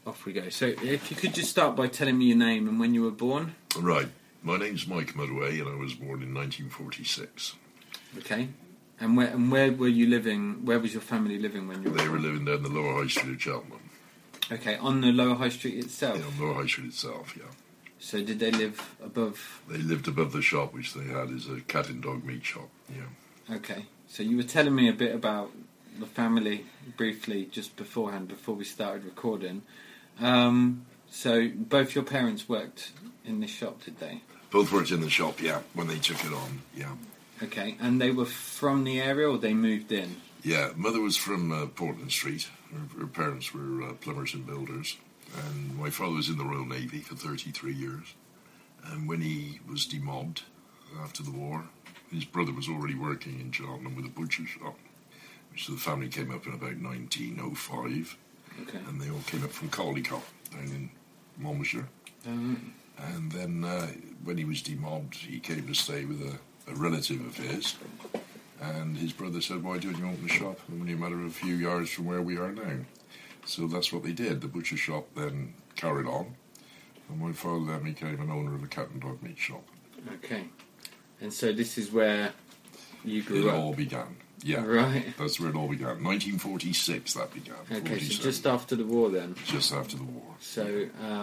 off we go. So if you could just start by telling me your name and when you were born. Right. My name's Mike Mudway, and I was born in 1946. Okay. And where were you living? Where was your family living when you were They born? were living down the Lower High Street of Cheltenham. Okay, on the Lower High Street itself? Yeah, on Lower High Street itself, yeah. So did they live above? They lived above the shop, which they had as a cat and dog meat shop, yeah. Okay, so you were telling me a bit about the family briefly just beforehand, before we started recording. So both your parents worked in this shop, did they? Both worked in the shop, yeah, when they took it on, yeah. Okay, and they were from the area or they moved in? Yeah, mother was from Portland Street. Her parents were plumbers and builders. And my father was in the Royal Navy for 33 years. And when he was demobbed after the war, his brother was already working in Cheltenham with a butcher shop. So the family came up in about 1905. Okay. And they all came up from Caldicott down in Monmouthshire. And then when he was demobbed, he came to stay with a relative of his. And his brother said, why don't you open a shop? Only a matter of a few yards from where we are now. So that's what they did. The butcher shop then carried on. And my father then became an owner of a cat and dog meat shop. Okay. And so this is where you grew up? It all began. Yeah. Right. That's where it all began. 1946 that began. Okay, 47. so just after the war then? Just after the war. So,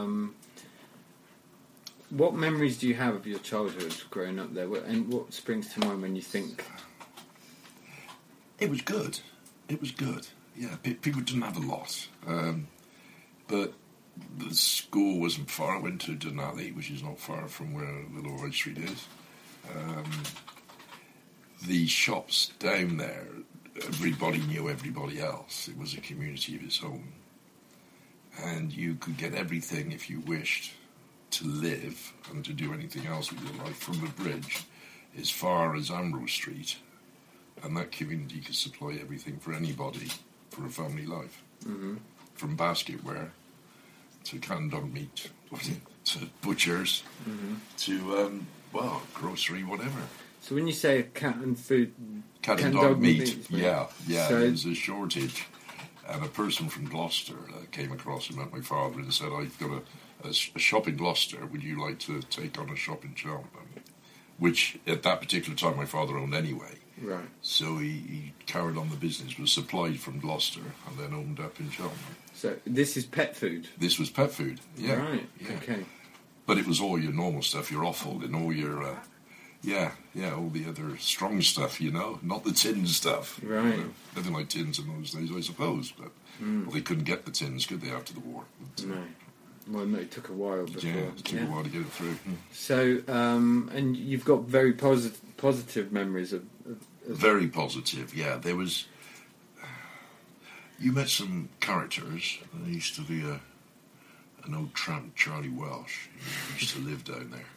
what memories do you have of your childhood growing up there? And what springs to mind when you think? It was good. It was good. Yeah, people didn't have a lot. But the school wasn't far. I went to Denali, which is not far from where the Lower High Street is. The shops down there, everybody knew everybody else. It was a community of its own. And you could get everything if you wished to live and to do anything else with your life from the bridge as far as Ambrose Street. And that community could supply everything for anybody for a family life. Mm-hmm. From basketware to canned dog meat to butchers to, grocery, whatever. So when you say cat and Cat and dog meat, right? yeah. So There was a shortage. And a person from Gloucester came across and met my father and said, I've got a shop in Gloucester, would you like to take on a shop in Cheltenham? Which, at that particular time, my father owned anyway. Right. So he carried on the business, was supplied from Gloucester, and then owned up in Cheltenham. So this is pet food? This was pet food, yeah. Right, yeah. okay. But it was all your normal stuff, your offal and all your, all the other strong stuff, not the tin stuff. Right. Nothing like tins in those days, I suppose, but well, they couldn't get the tins, could they, after the war? But, no. Well, no, it took a while before. Yeah, it took a while to get it through. So, and you've got very positive memories of... Very positive, yeah. There was... You met some characters. There used to be an old tramp, Charlie Welsh, who used to live down there.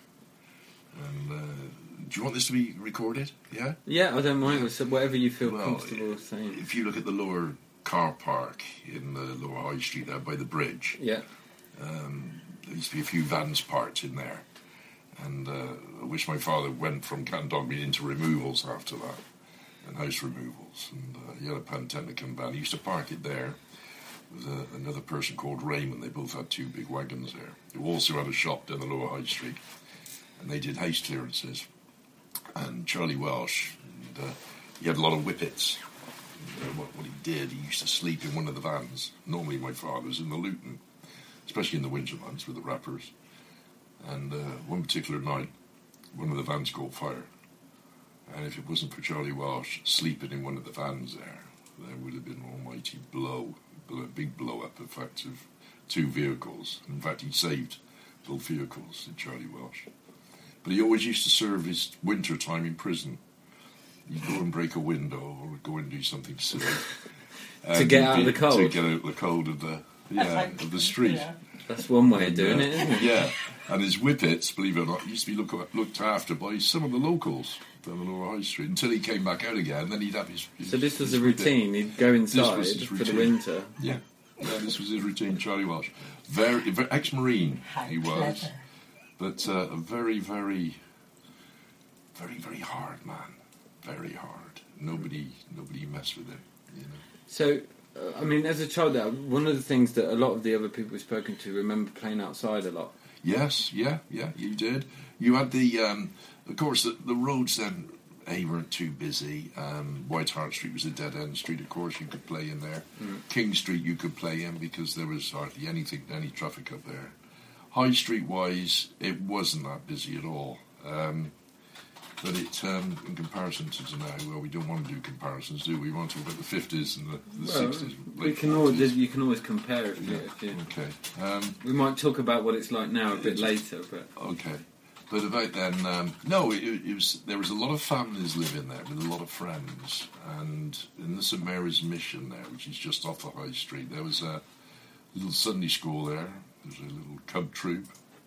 And do you want this to be recorded? Yeah? Yeah, I don't mind. So whatever you feel comfortable saying. If you look at the lower car park in the Lower High Street there by the bridge... Yeah. There used to be a few vans parked in there, and I wish my father went from cat and dog meat into removals after that, and house removals, and he had a Pantechnicon van. He used to park it there with another person called Raymond. They both had two big wagons there, who also had a shop down the Lower High Street, and they did house clearances. And Charlie Welsh, and, he had a lot of whippets. What he did, he used to sleep in one of the vans. Normally my father's in the Luton, especially in the winter months with the wrappers. And one particular night, one of the vans caught fire. And if it wasn't for Charlie Welsh sleeping in one of the vans there would have been an almighty big blow-up effect of two vehicles. In fact, he saved both vehicles, did Charlie Welsh. But he always used to serve his winter time in prison. He'd go and break a window or go and do something silly. To get out of the cold? To get out of the cold of the street. Yeah. That's one way of doing it, isn't it? Yeah, and his whippets, believe it or not, used to be looked after by some of the locals down the Lower High Street until he came back out again. Then he'd have his so this was a routine. He'd go inside for the winter. Yeah, this was his routine. Charlie Welsh, very ex-Marine he was, but a very, very, very, very hard man. Very hard. Nobody messed with him. So, I mean, as a child, one of the things that a lot of the other people we've spoken to remember playing outside a lot. Yes, yeah, you did. You had the, of course, the roads then, weren't too busy. White Hart Street was a dead-end street, of course, you could play in there. King Street you could play in because there was hardly any traffic up there. High Street-wise, it wasn't that busy at all. But it, in comparison to now, well, we don't want to do comparisons, do we? We want to talk about the 50s and the 60s. We can always, you can always compare if you. Okay. We might talk about what it's like now a bit later, but okay. But about then, no, it was. There was a lot of families living there with a lot of friends, and in the St Mary's Mission there, which is just off the High Street, there was a little Sunday school there. There was a little cub troop.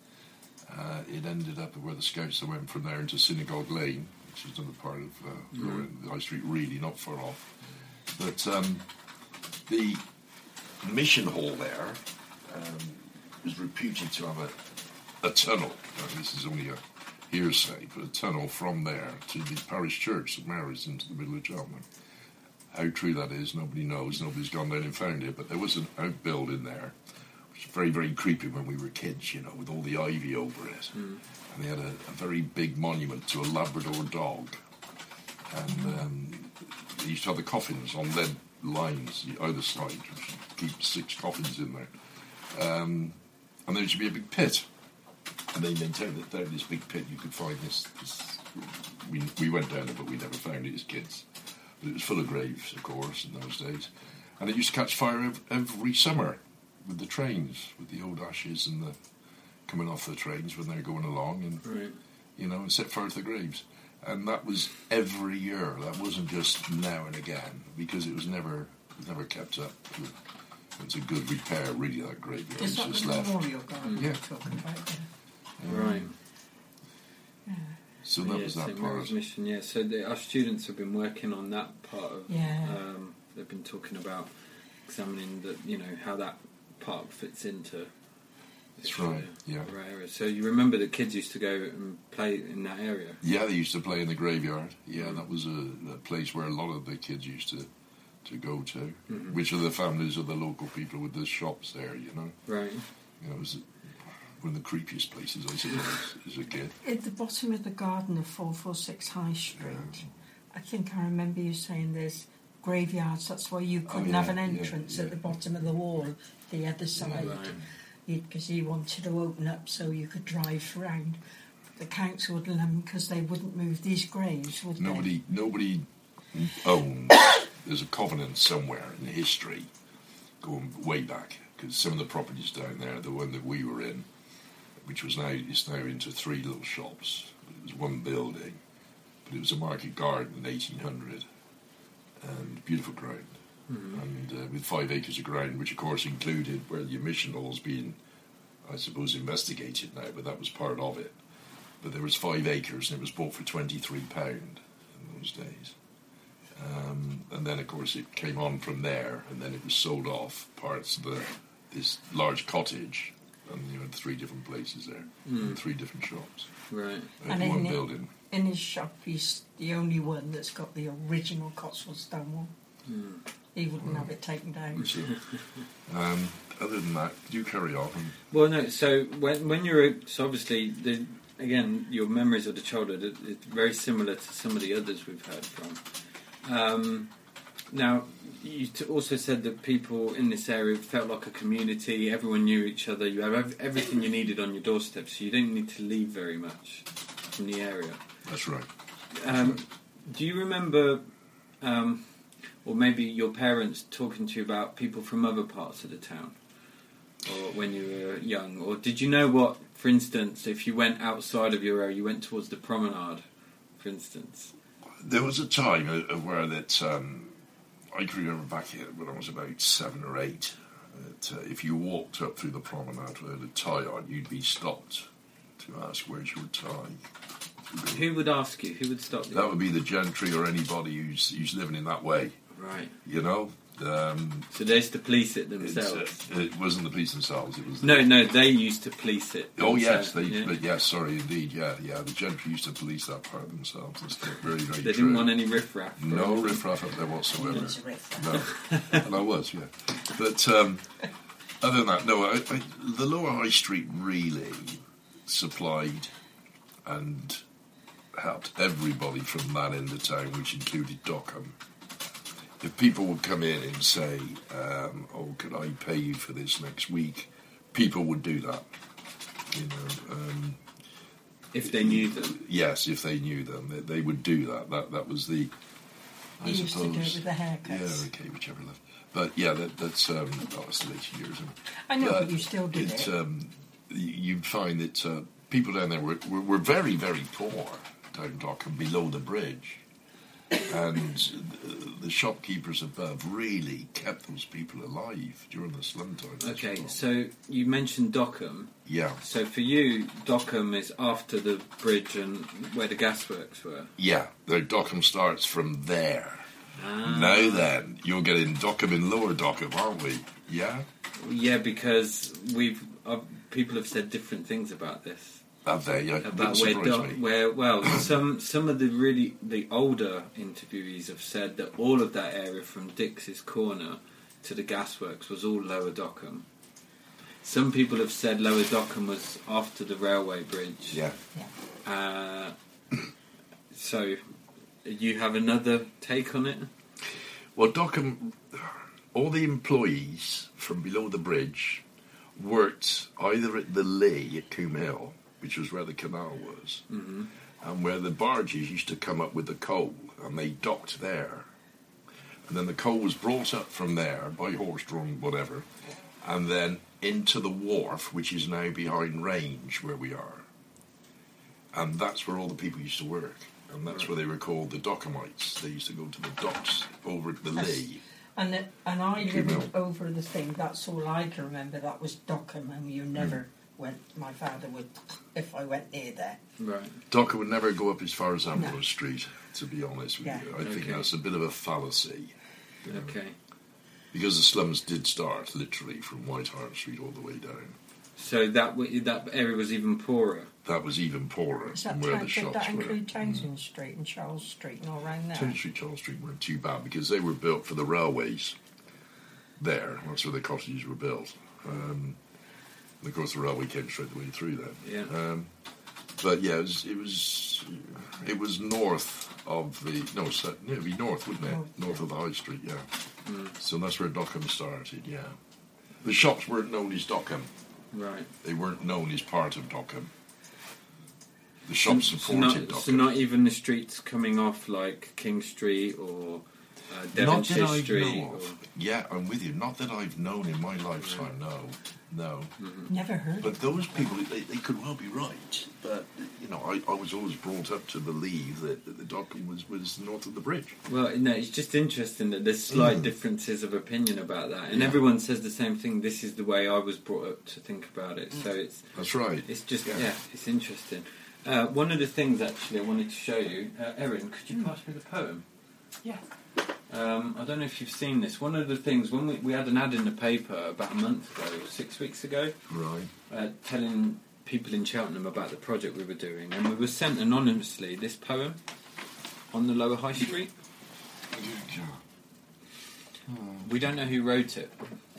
It ended up where the Scouts went from there into Synagogue Lane, which is another part of the High Street, really not far off. But the mission hall there was reputed to have a tunnel. Now, this is only a hearsay, but a tunnel from there to the parish church, St Mary's, into the middle of Cheltenham. How true that is, nobody knows. Nobody's gone down and found it, but there was an outbuilding there. Very, very creepy when we were kids, with all the ivy over it. And they had a very big monument to a Labrador dog. And they used to have the coffins on lead lines either side, which keep 6 coffins in there. And there used to be a big pit. And they maintained that down this big pit you could find this we went down there, but we never found it as kids. But it was full of graves, of course, in those days. And it used to catch fire every summer. With the trains, with the old ashes and the coming off the trains when they're going along, and and set fire to the graves, and that was every year. That wasn't just now and again, because it was never kept up. It's a good repair, really. That graveyard is that just the left. memorial garden you're talking about there? right. Yeah. So that was that St. part. Mary's Mission. Yeah. So our students have been working on that part of. Yeah. They've been talking about examining how that park fits into That's right, yeah. area. So you remember that kids used to go and play in that area? Yeah, they used to play in the graveyard. Yeah, that was a place where a lot of the kids used to go to, which are the families of the local people with the shops there, Right. It was one of the creepiest places, I suppose, as a kid. At the bottom of the garden of 446 High Street, I think I remember you saying there's graveyards, that's why you couldn't have an entrance at the bottom of the wall, the other side, because he wanted to open up so you could drive around. The council wouldn't let them because they wouldn't move these graves, would they? Nobody owned. There's a covenant somewhere in history, going way back, because some of the properties down there, the one that we were in, which is now into 3 little shops. It was one building, but it was a market garden in 1800. And beautiful ground, and with 5 acres of ground, which of course included where the mission hall's being, I suppose, investigated now, but that was part of it. But there was 5 acres, and it was bought for £23 in those days. And then, of course, it came on from there, and then it was sold off parts of this large cottage, and you had 3 different places there, and 3 different shops, right? And one building. In his shop, he's the only one that's got the original Cotswold stone wall. He wouldn't have it taken down. Other than that, you carry on. Well, no. So when you're so obviously again your memories of the childhood are very similar to some of the others we've heard from. Now you also said that people in this area felt like a community. Everyone knew each other. You have everything you needed on your doorstep, so you didn't need to leave very much from the area. That's right. Do you remember, or maybe your parents talking to you about people from other parts of the town, or when you were young? Or did you know what, for instance, if you went outside of your area, you went towards the promenade, for instance? There was a time where that I can remember back here when I was about 7 or 8. That if you walked up through the promenade with a tie on, you'd be stopped to ask where's your tie. Who would ask you? Who would stop you? That would be the gentry or anybody who's living in that way. Right. So they used to police it themselves. It wasn't the police themselves. It was No, they used to police it. Oh yes, themselves, but yes, sorry, indeed, yeah. The gentry used to police that part themselves. That's very, very They true. didn't want any riffraff. No riffraff up there whatsoever. It's a riff. No, and I was, yeah. But other than that, no. The Lower High Street really supplied and helped everybody from that end of town, which included Dockham. If people would come in and say, "Oh, could I pay you for this next week?" people would do that. You know, if they knew them. Yes, if they knew them, they would do that. That was the. I You used suppose. to do it with the haircuts. Yeah, okay, whichever left. But yeah, that's the later years. I know, but you still did it. You'd find that people down there were very, very poor down Dockham below the bridge. And the shopkeepers above really kept those people alive during the slum time. Okay, so you mentioned Dockham. Yeah. So for you, Dockham is after the bridge and where the gasworks were. Yeah, the Dockham starts from there. Ah. Now then, you're getting Dockham in Lower Dockham, aren't we? Yeah? Yeah, because people have said different things about this. Have they? Yeah, About me. some of the older interviewees have said that all of that area from Dix's Corner to the gasworks was all Lower Dockham. Some people have said Lower Dockham was after the railway bridge. Yeah. So, you have another take on it? Well, Dockham, all the employees from below the bridge worked either at the Lee at Coombe Hill, which was where the canal was, and where the barges used to come up with the coal, and they docked there. And then the coal was brought up from there by horse-drawn whatever, and then into the wharf, which is now behind Range, where we are. And that's where all the people used to work. And that's where they were called the Dockhamites. They used to go to the docks over at the Lee. And I lived over the thing. That's all I can remember. That was Dockham, and you never went. My father would, if I went near there. Right. Dockham would never go up as far as Ambrose Street, to be honest with you. I think Okay. that's a bit of a fallacy. You know, Okay. because the slums did start literally from White Hart Street all the way down. So that area was even poorer. That was even poorer Is than that where the did shops that were. include Townsend Street and Charles Street and all around there? Townsend Street, Charles Street weren't too bad because they were built for the railways there. That's where the cottages were built. And of course, the railway came straight the way through there. Yeah. But yeah, it was north of the it'd be north, wouldn't it? North of the High Street, yeah. So that's where Dockham started. Yeah, the shops weren't known as Dockham. Right. They weren't known as part of Dockham. The shops supported Dockham. So not even the streets coming off like King Street or Devonshire Street. Know of. Yeah, I'm with you. Not that I've known in my lifetime. No. Never heard. But those people, they could well be right. But you know, I was always brought up to believe that the Dockham was north of the bridge. Well, no, it's just interesting that there's slight differences of opinion about that, and everyone says the same thing. This is the way I was brought up to think about it. So That's right. it's just it's interesting. One of the things actually I wanted to show you, Erin, could you pass me the poem? Yeah. I don't know if you've seen this. One of the things, when we had an ad in the paper about a month ago, 6 weeks ago, Right. telling people in Cheltenham about the project we were doing, and we were sent anonymously this poem on the Lower High Street. We don't know who wrote it.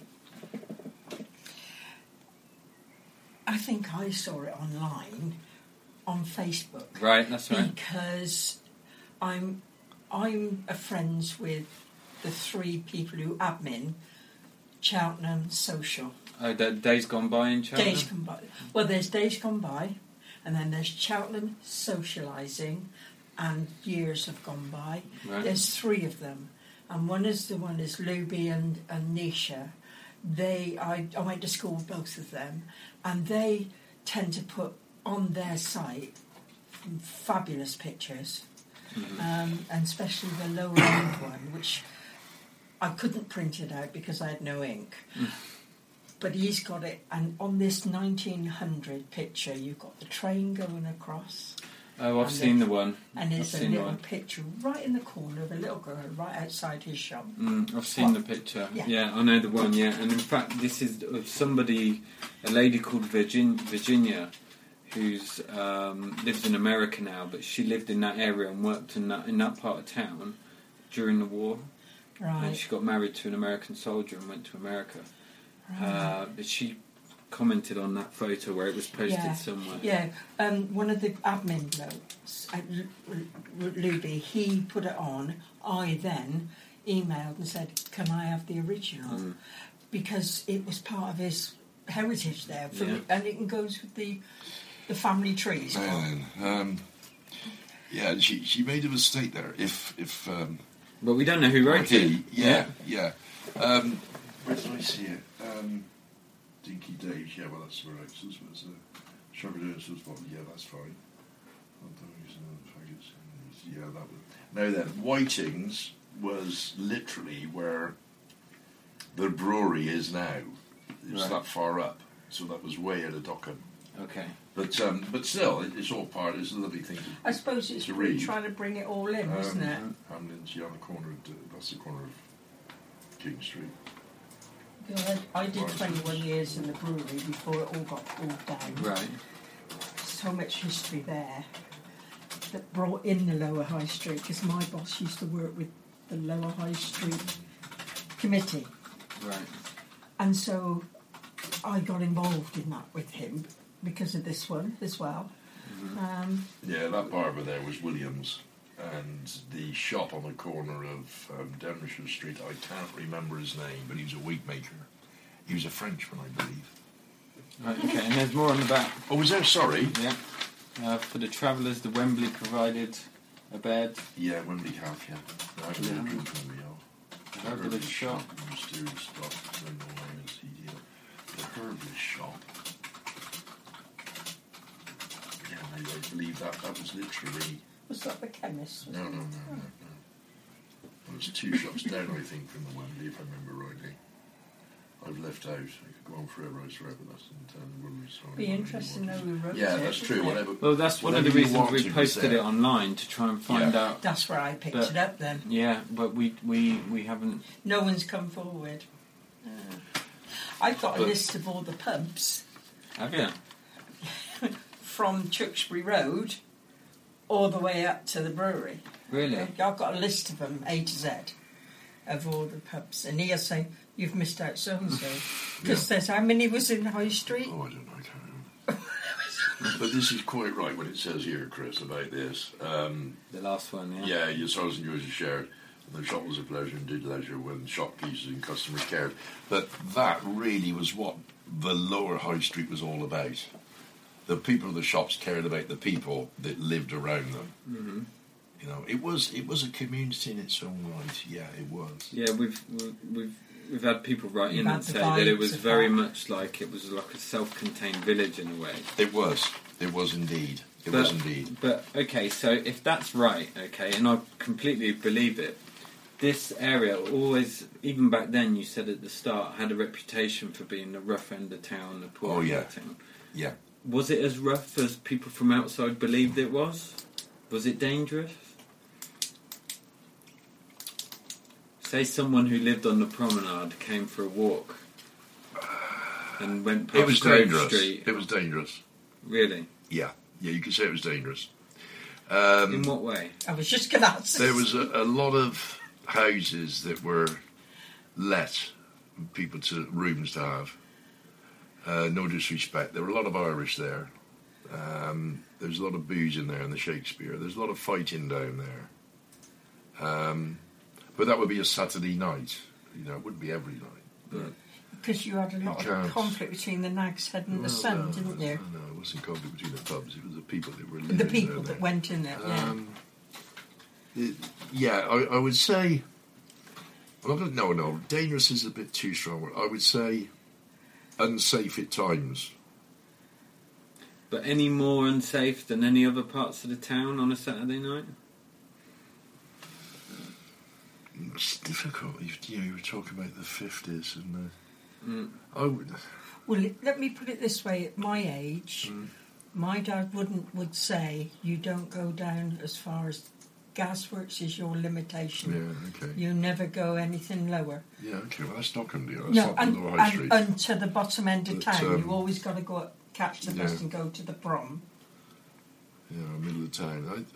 I think I saw it online on Facebook. Right, that's right. Because I'm friends with the three people who admin Cheltenham Social. Oh, Days Gone By in Cheltenham? Days Gone By. Well, there's Days Gone By, and then there's Cheltenham Socialising, and Years Have Gone By. Right. There's three of them, and one is Luby and Nisha. I went to school with both of them, and they tend to put on their site fabulous pictures. And especially the lower end one, which I couldn't print it out because I had no ink. But he's got it, and on this 1900 picture, you've got the train going across. Oh, I've And seen the one. And there's I've a seen the little one. picture right in the corner of a little girl right outside his shop. I've seen the picture. Yeah, I know the one. Yeah, and in fact, this is of somebody, a lady called Virginia, who's lives in America now, but she lived in that area and worked in that part of town during the war. Right. And she got married to an American soldier and went to America. Right. But she commented on that photo where it was posted somewhere. Yeah, one of the admin blokes, Luby, he put it on. I then emailed and said, can I have the original? Because it was part of his heritage there, and it goes with the family trees. Yeah, she made a mistake there. If but we don't know who wrote it. Yeah. Where did I see it? Dinky Dave's, yeah, well, that's right. So it was Shabba yeah, that's fine. Yeah, that was. Now then, Whiting's was literally where the brewery is now. It's that far up, so that was way out of Dockham. Okay. But still, it's all part. It's a lovely thing. I suppose it's read. Trying to bring it all in, isn't it? Hamlin's, on the corner of that's the corner of King Street. I did 21 years in the brewery before it all got pulled down. Right. So much history there that brought in the Lower High Street, because my boss used to work with the Lower High Street Committee. Right. And so I got involved in that with him because of this one as well. Yeah, that barber there was Williams, and the shop on the corner of Denmarshire Street, I can't remember his name, but he was a wig maker. He was a Frenchman, I believe. Right, okay, and there's more on the back. Oh, was there? Sorry. Yeah. For the travellers, the Wembley provided a bed. Yeah, Wembley have, yeah. I don't know Wembley The herbalist shop. Mysterious stuff. The herbalist shop. Yeah, I believe that was literally... Was that the chemist? No. There was 2 shops down, I think, from the Wembley, if I remember rightly. I've left out. I could go on forever, I swear, but that's in Be interesting though who wrote it. Yeah, that's true. Well, that's one of the reasons we posted it online, to try and find out. That's where I picked it up then. Yeah, but we haven't. No one's come forward. I've got a list of all the pubs. Have you? From Tewkesbury Road all the way up to the brewery. Really? I've got a list of them, A to Z, of all the pubs. And he'll say, you've missed out so-and-so. Because there's how many was in High Street? Oh, I don't know, I can't remember. But this is quite right, what it says here, Chris, about this. The last one, yeah? Yeah, your sorrows and joys are shared. The shop was a pleasure and did leisure when shop pieces and customers cared. But that really was what the Lower High Street was all about. The people of the shops cared about the people that lived around them. Mm-hmm. You know, it was a community in its own right. Yeah, it was. Yeah, we've had people write in and say that it was very much like a self-contained village in a way. It was indeed. It was indeed. But okay, so if that's right, okay, and I completely believe it. This area always, even back then, you said at the start, had a reputation for being the rough end of town, the poor end of town. Yeah. Was it as rough as people from outside believed it was? Was it dangerous? Say someone who lived on the promenade came for a walk and went past Grove Street. It was dangerous. Really? Yeah, you could say it was dangerous. In what way? I was just going to ask. There was a lot of houses that were let people to rooms to have. No disrespect. There were a lot of Irish there. There's a lot of booze in there in the Shakespeare. There's a lot of fighting down there. But that would be a Saturday night. You know, it wouldn't be every night. Because you had a lot of conflict between the Nag's Head and the Sun, didn't you? No, it wasn't conflict between the pubs. It was the people that were living the people there. that went in there, I would say... No, dangerous is a bit too strong. I would say unsafe at times. But any more unsafe than any other parts of the town on a Saturday night? It's difficult. You were talking about the 50s and I would... Well, let me put it this way. At my age, My dad would say you don't go down as far as Gasworks is your limitation. Yeah, okay. You never go anything lower. Yeah, okay. Well, that's Dockham, dear. That's No, not the Lower High Street. and to the bottom end of But, town. You've always got to go up, catch the bus yeah. and go to the prom. Yeah, middle of town.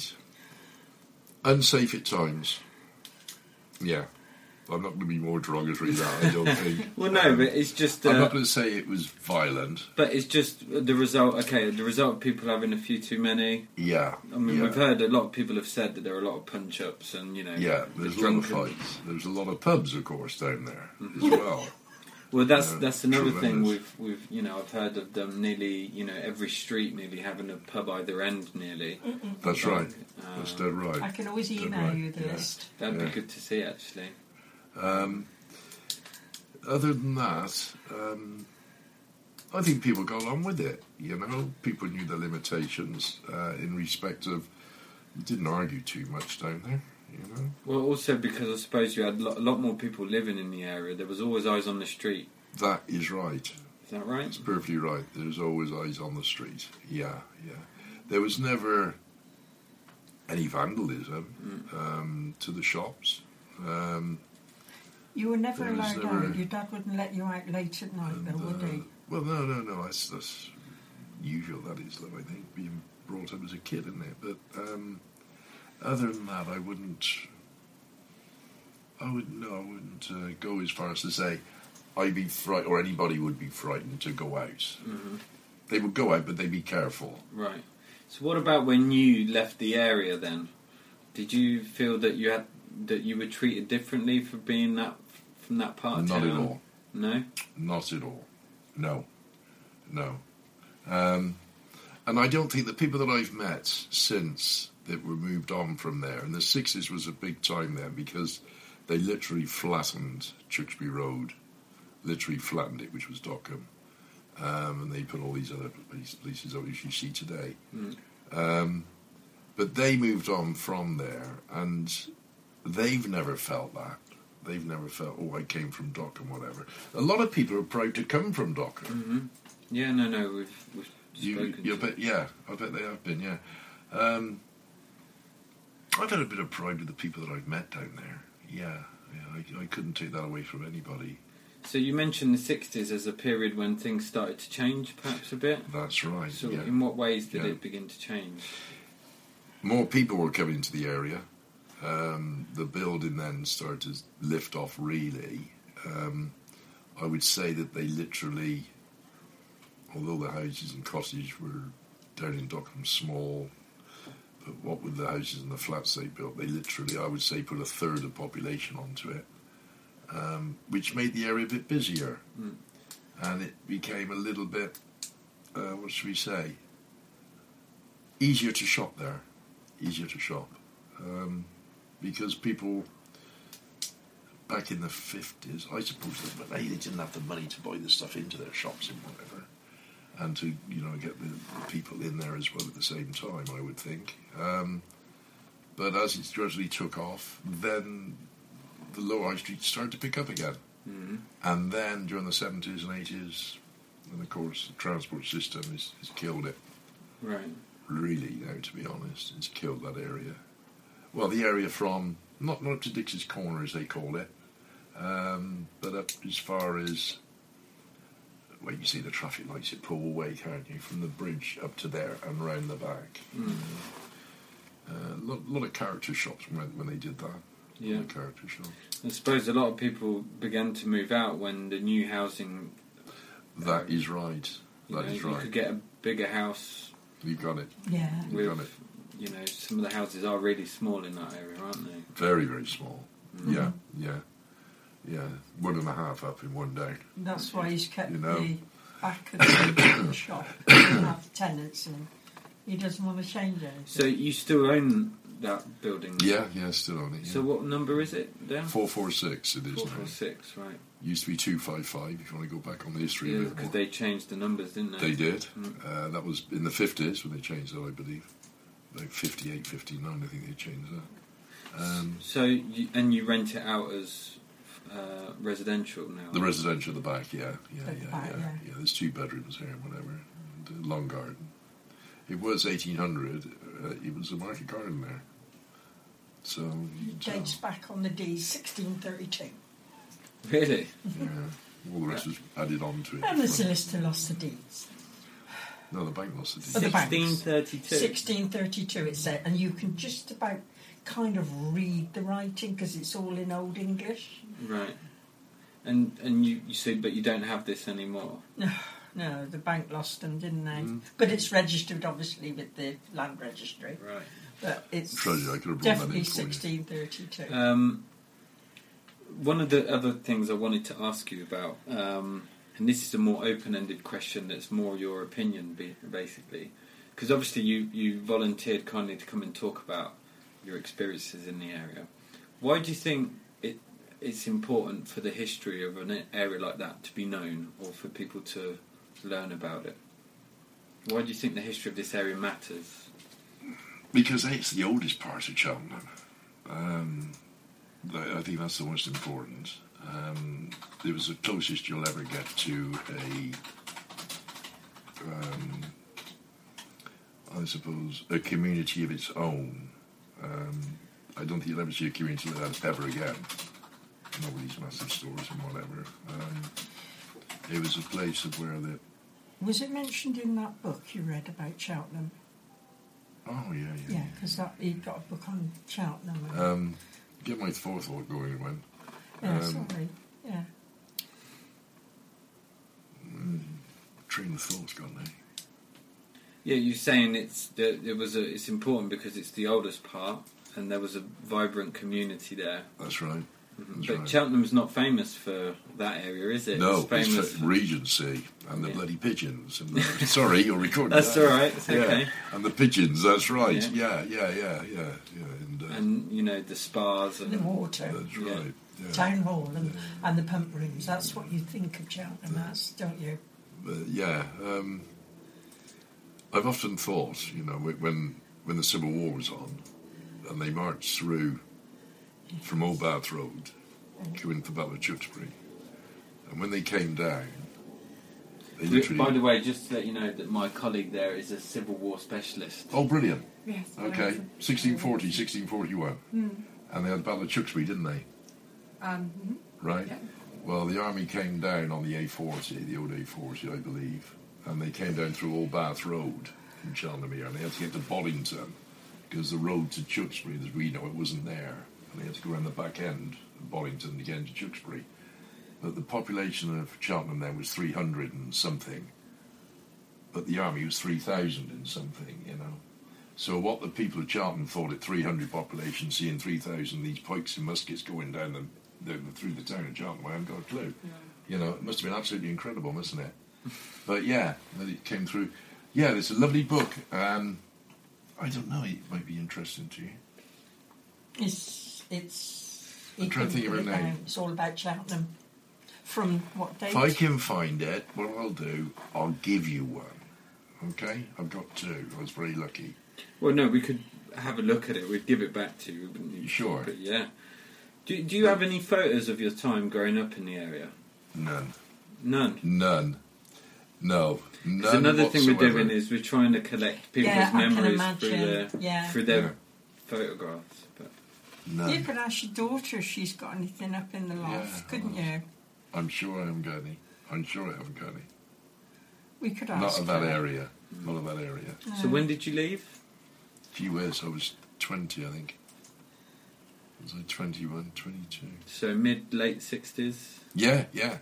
Unsafe at times. Yeah. I'm not going to be more derogatory than that, I don't think. Well, no, but it's just... I'm not going to say it was violent. But it's just the result, okay, the result of people having a few too many. Yeah. I mean, yeah. we've heard a lot of people have said that there are a lot of punch-ups and, you know... Yeah, there's a lot of fights. There's a lot of pubs, of course, down there as well. Well, that's another thing tremendous. we've you know, I've heard of them nearly, you know, every street nearly having a pub either end nearly. That's right. That's dead right. I can always Dead email right, you the yeah. list. That'd Yeah. be good to see, actually. Other than that, I think people got on with it. You know, people knew the limitations in respect of. You didn't argue too much down there. You know. Well, also because I suppose you had a lot more people living in the area. There was always eyes on the street. That is right. Is that right? That's perfectly right. There's always eyes on the street. Yeah, yeah. There was never any vandalism to the shops. You were never There was allowed never- out. Your dad wouldn't let you out late at night, though, would he? Well, no. That's usual. That is, though. I think being brought up as a kid, isn't it? But other than that, I wouldn't go as far as to say I'd be frightened, or anybody would be frightened to go out. Mm-hmm. They would go out, but they'd be careful. Right. So what about when you left the area then? Did you feel that you were treated differently for being from that part of Not town? at all. No? Not at all. No. And I don't think the people that I've met since that were moved on from there, and the 60s was a big time then because they literally flattened Tewkesbury Road, literally flattened it, which was Dockham, and they put all these other places up which you see today. But they moved on from there, and they've never felt that. They've never felt, oh, I came from Dockham, whatever. A lot of people are proud to come from Dockham. Mm-hmm. Yeah, no, we've spoken to I bet they have been, yeah. I've had a bit of pride with the people that I've met down there. Yeah, I couldn't take that away from anybody. So you mentioned the 60s as a period when things started to change, perhaps a bit? That's right, So yeah. in what ways did Yeah. it begin to change? More people were coming into the area. The building then started to lift off, really. I would say that they literally, although the houses and cottages were down in Dockham small, but what with the houses and the flats they built, they literally, I would say, put a third of population onto it, which made the area a bit busier. And it became a little bit, what should we say, easier to shop there. Because people back in the 50s, I suppose they didn't have the money to buy the stuff into their shops and whatever, and to get the people in there as well at the same time, I would think. But as it gradually took off, then the Lower High Street started to pick up again. And then during the 70s and 80s, and of course the transport system has killed it. Right. Really, to be honest, it's killed that area. Well, the area from, not up to Dix's Corner as they call it, but up as far as, well, you see the traffic lights at Poole Way, can't you, from the bridge up to there and round the back. A lot of character shops when they did that. Yeah. A lot of character shops. I suppose a lot of people began to move out when the new housing... That is right. That is You right. could get a bigger house... You've got it. Yeah. You've got it. You know, some of the houses are really small in that area, aren't they? Very, very small. Yeah. 1.5 up in one down. That's why he's kept You know. the back of the shop. He doesn't have tenants and he doesn't want to change anything. So you still own that building? Yeah, still on it. Yeah. So what number is it there? 446 it is now. 446, right. Used to be 255 if you want to go back on the history Yeah, of it. because they changed the numbers, didn't they? They did. That was in the 50s when they changed that, I believe. Like 58, 59, I think they changed that. So, you rent it out as residential now? The residential at the back, yeah. At the back, yeah. There's 2 bedrooms here, whatever. And a long garden. it was 1800. It was a market garden there. So Dates back on the deeds 1632. Really? yeah, all the rest was added on to it. And the solicitor lost the deeds. No, the bank lost the deed. Oh, the banks. 1632. 1632 it said, and you can just about kind of read the writing because it's all in Old English. Right. And you say, but you don't have this anymore. No, the bank lost them, didn't they? Mm. But it's registered, obviously, with the land registry. Right. But it's Treasure, I could have brought definitely that in for you. 1632. One of the other things I wanted to ask you about, and this is a more open-ended question that's more your opinion, basically, because obviously you volunteered kindly to come and talk about your experiences in the area. Why do you think it's important for the history of an area like that to be known, or for people to learn about it? Why do you think the history of this area matters? Because it's the oldest part of Cheltenham. I think that's the most important. It was the closest you'll ever get to I suppose, a community of its own. I don't think you'll ever see a community like that ever again. Not with these massive stores and whatever. It was a place of where the... Was it mentioned in that book you read about Cheltenham? Oh, yeah. Yeah, because he got a book on Cheltenham. Get my forethought going when. Sorry. Yeah. Train of thought's gone now. Yeah, you're saying it's important because it's the oldest part, and there was a vibrant community there. That's right. That's But right. Cheltenham's not famous for that area, is it? No, it's famous. it's Regency and the Yeah. bloody pigeons. And sorry, you're recording. That's that. all right. It's okay. Yeah, and the pigeons. That's right. Yeah. Yeah. And you know the spas and The water. That's Yeah. right. Yeah. Town hall and the pump rooms. That's what you think of Cheltenham as, don't you? I've often thought, when the Civil War was on, and they marched through from Old Bath Road, going for Battle of Tewkesbury, and when they came down, they literally... By the way, just to let you know that my colleague there is a Civil War specialist. Oh, brilliant. Yes. Okay, 1640, 1641. Mm. And they had the Battle of Tewkesbury, didn't they? Mhm. Right? Yeah. Well, the army came down on the A40, the old A40, I believe, and they came down through Old Bath Road in Cheltenham here, and they had to get to Boddington, because the road to Tewkesbury, as we know, it wasn't there. And they had to go around the back end of Boddington to get into Tewkesbury. But the population of Cheltenham then was 300 and something, but the army was 3,000 and something, So what the people of Cheltenham thought at 300 population, seeing 3,000, these pikes and muskets going down through the town of Cheltenham, I haven't got a clue. Yeah. It must have been absolutely incredible, mustn't it? But yeah, it came through. Yeah, it's a lovely book. I don't know, it might be interesting to you. I'm trying to think of her name. It's all about Cheltenham. From what date? If I can find it, what I'll do, I'll give you one. Okay? I've got two. I was very lucky. Well, no, we could have a look at it. We'd give it back to you, wouldn't you? Sure. But yeah. Do you have any photos of your time growing up in the area? None. None. No. Because another thing we're whatsoever. doing is we're trying to collect people's Yeah, I can memories imagine. through their Yeah. photographs. But None. You could ask your daughter if she's got anything up in the loft, Yeah, couldn't you? I'm sure I haven't got any. I'm sure I haven't got any. We could ask Not of that her. area. Not of that area. So when did you leave? Gee whiz, I was 20, I think. Was I 21, 22? So late 60s. Yeah.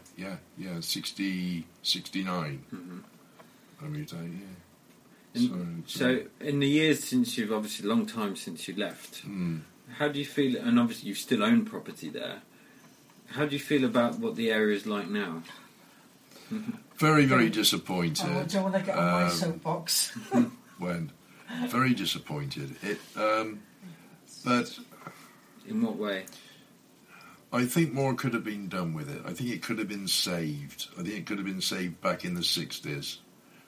69. Mm-hmm. I moved out, yeah. So in the years since you've obviously a long time since you left, Mm. how do you feel? And obviously you still own property there. How do you feel about what the area is like now? Very, very disappointed. Oh, I don't want to get on my soapbox. When very disappointed. But In what way? I think more could have been done with it. I think it could have been saved. I think it could have been saved back in the 60s.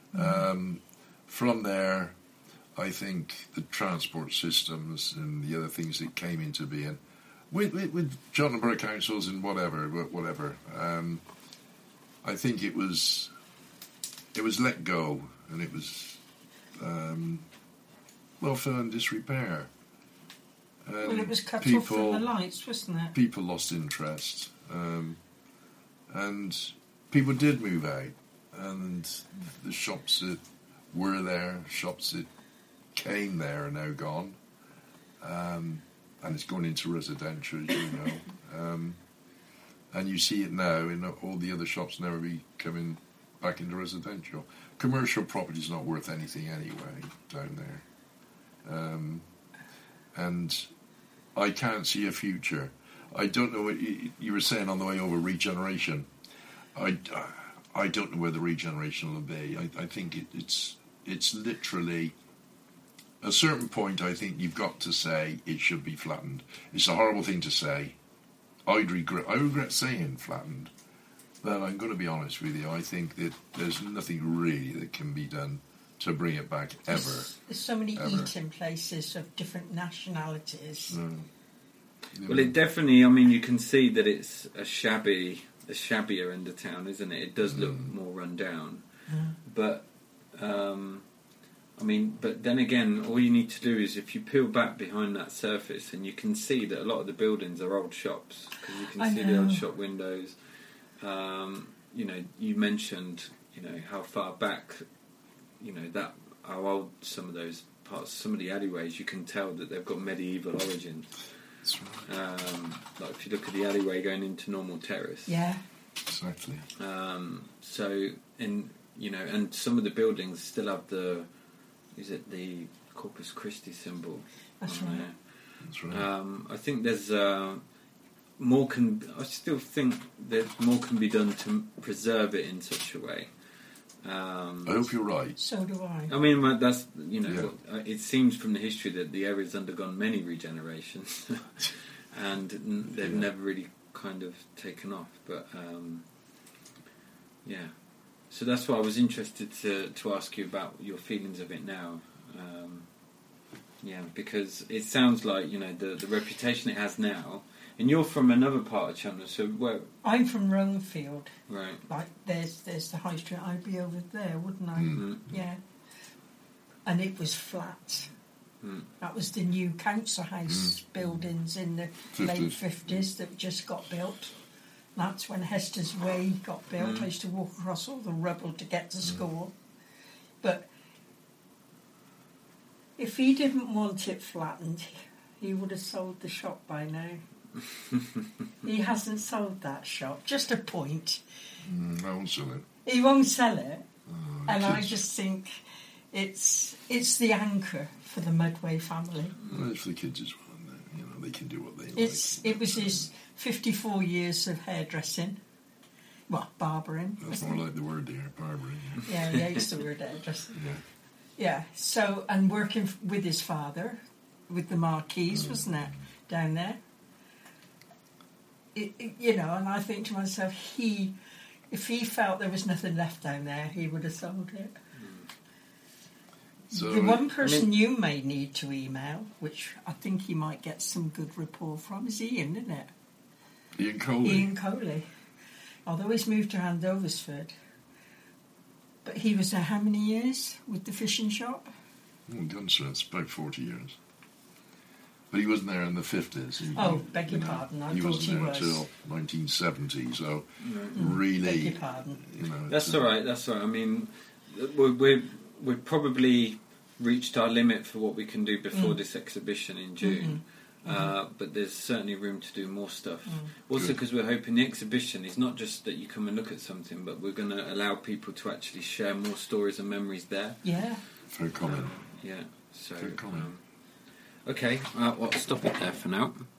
From there, I think the transport systems and the other things that came into being, with Cheltenham Borough Councils and whatever. I think it was let go, and it was well, fell in disrepair. Well, it was cut off from the lights, wasn't it? People lost interest, and people did move out, and the shops that were there, shops that came there are now gone, and it's gone into residential, as you know. And you see it now in all the other shops never be coming back into residential. Commercial property's not worth anything anyway down there. And I can't see a future. I don't know what you were saying on the way over regeneration. I don't know where the regeneration will be. I think it's literally... At a certain point, I think you've got to say it should be flattened. It's a horrible thing to say. I regret saying flattened, but I'm going to be honest with you. I think that there's nothing really that can be done to bring it back ever. There's so many eating places of different nationalities. Well, it definitely. I mean, you can see that it's a shabbier end of town, isn't it? It does look more run down, but. I mean, but then again, all you need to do is if you peel back behind that surface, and you can see that a lot of the buildings are old shops because you can see the old shop windows. You know, you mentioned, you know, how far back, you know, that how old some of those parts, some of the alleyways. You can tell that they've got medieval origins. That's right. Like if you look at the alleyway going into Normal Terrace. Yeah. Exactly. So, you know, and some of the buildings still have the Corpus Christi symbol? That's right. That's right. I think there's more I still think that more can be done to preserve it in such a way. I hope you're right. So do I. I mean, that's, you know, it seems from the history that the area's undergone many regenerations, and they've never really kind of taken off. But yeah. So that's why I was interested to ask you about your feelings of it now. Yeah, because it sounds like, you know, the reputation it has now. And you're from another part of Cheltenham, so where? I'm from Romefield. Right. Like, there's the high street. I'd be over there, wouldn't I? Mm-hmm. Yeah. And it was flat. That was the new council house buildings in the late 50s that just got built. That's when Hester's Way got built. I used to walk across all the rubble to get to school. But if he didn't want it flattened, he would have sold the shop by now. He hasn't sold that shop. Just a point. I won't sell it. He won't sell it. And kids. I just think it's the anchor for the Medway family. Well, it's for the kids as well. You know, they can do what they like. It was his 54 years of hairdressing. Well, barbering. That's more like the word there, barbering. Yeah, he hates the word hairdressing. Yeah. Yeah, so, and working with his father, with the Marquise, wasn't it, down there? You know, and I think to myself, if he felt there was nothing left down there, he would have sold it. So The one person you may need to email, which I think he might get some good rapport from, is Ian, isn't it? Ian Coley. Ian Coley. Although he's moved to Andoversford. But he was there how many years with the fishing shop? Oh, goodness, it's about 40 years. But he wasn't there in the 50s. Beg your pardon, I he thought wasn't he there was. until 1970, so really... Beg your pardon. You know, That's all right. That's all right. I mean, we've probably reached our limit for what we can do before this exhibition in June. But there's certainly room to do more stuff. Also, because we're hoping the exhibition is not just that you come and look at something, but we're going to allow people to actually share more stories and memories there. Yeah. Fair comment. Yeah. So. Fair comment. Okay. I'll stop it there for now.